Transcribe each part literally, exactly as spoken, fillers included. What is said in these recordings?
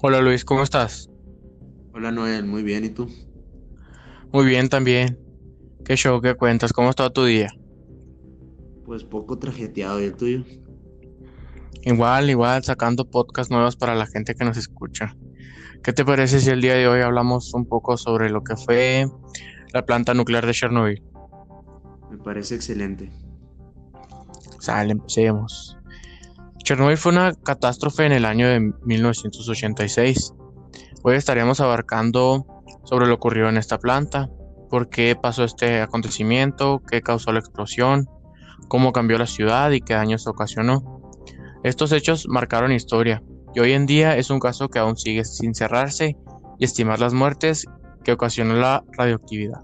Hola Luis, ¿cómo estás? Hola Noel, muy bien, ¿y tú? Muy bien también. ¿Qué show, qué cuentas? ¿Cómo está tu día? Pues poco trajeteado, ¿y el tuyo? Igual, igual, sacando podcasts nuevos para la gente que nos escucha. ¿Qué te parece si el día de hoy hablamos un poco sobre lo que fue la planta nuclear de Chernobyl? Me parece excelente. Sale, empecemos. Chernobyl fue una catástrofe en el año de mil novecientos ochenta y seis. Hoy estaríamos abarcando sobre lo ocurrido en esta planta, por qué pasó este acontecimiento, qué causó la explosión, cómo cambió la ciudad y qué daños ocasionó. Estos hechos marcaron historia y hoy en día es un caso que aún sigue sin cerrarse y estimar las muertes que ocasionó la radioactividad.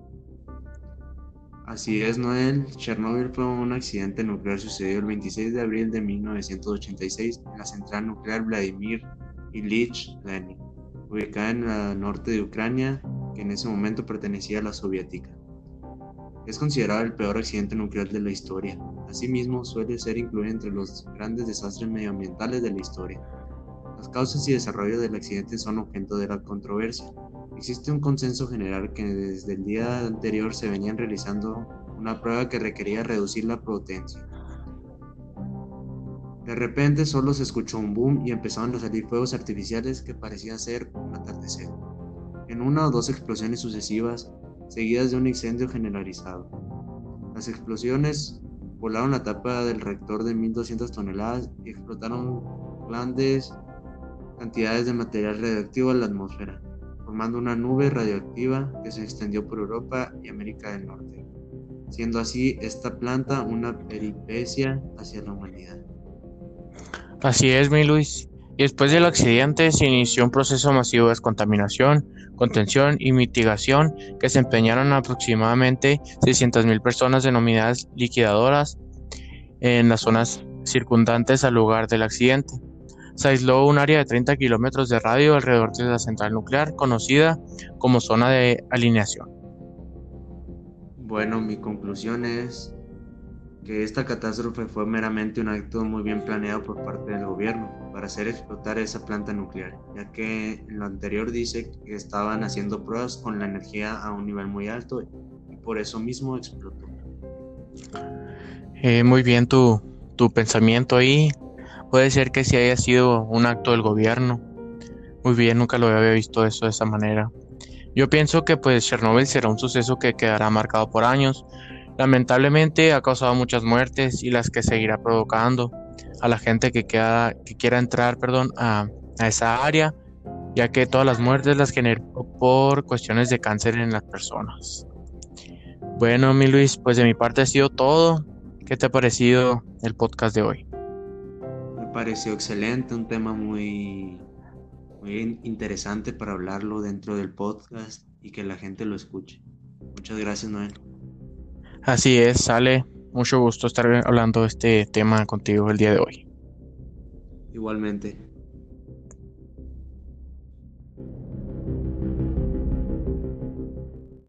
Así es, Noel. Chernóbil fue un accidente nuclear sucedido el veintiséis de abril de mil novecientos ochenta y seis en la central nuclear Vladimir Ilich Lenin, ubicada en el norte de Ucrania, que en ese momento pertenecía a la soviética. Es considerado el peor accidente nuclear de la historia. Asimismo, suele ser incluido entre los grandes desastres medioambientales de la historia. Las causas y desarrollo del accidente son objeto de la controversia. Existe un consenso general que desde el día anterior se venían realizando una prueba que requería reducir la potencia. De repente solo se escuchó un boom y empezaron a salir fuegos artificiales que parecía ser un atardecer, en una o dos explosiones sucesivas, seguidas de un incendio generalizado. Las explosiones volaron la tapa del reactor de mil doscientas toneladas y explotaron grandes cantidades de material radioactivo en la atmósfera, formando una nube radioactiva que se extendió por Europa y América del Norte, siendo así esta planta una peripecia hacia la humanidad. Así es, mi Luis. Y después del accidente se inició un proceso masivo de descontaminación, contención y mitigación que se empeñaron aproximadamente seiscientas mil personas denominadas liquidadoras en las zonas circundantes al lugar del accidente. Se aisló un área de treinta kilómetros de radio alrededor de la central nuclear, conocida como zona de alineación. Bueno, mi conclusión es que esta catástrofe fue meramente un acto muy bien planeado por parte del gobierno para hacer explotar esa planta nuclear, ya que en lo anterior dice que estaban haciendo pruebas con la energía a un nivel muy alto y por eso mismo explotó. Eh, muy bien tu, tu pensamiento ahí. Puede ser que sí haya sido un acto del gobierno. Muy bien, nunca lo había visto eso de esa manera. Yo pienso que pues Chernobyl será un suceso que quedará marcado por años. Lamentablemente ha causado muchas muertes y las que seguirá provocando a la gente que queda, que quiera entrar, perdón, a, a esa área, ya que todas las muertes las generó por cuestiones de cáncer en las personas. Bueno, mi Luis, pues de mi parte ha sido todo. ¿Qué te ha parecido el podcast de hoy? Me pareció excelente, un tema muy, muy interesante para hablarlo dentro del podcast y que la gente lo escuche. Muchas gracias, Noel. Así es, sale. Mucho gusto estar hablando de este tema contigo el día de hoy. Igualmente.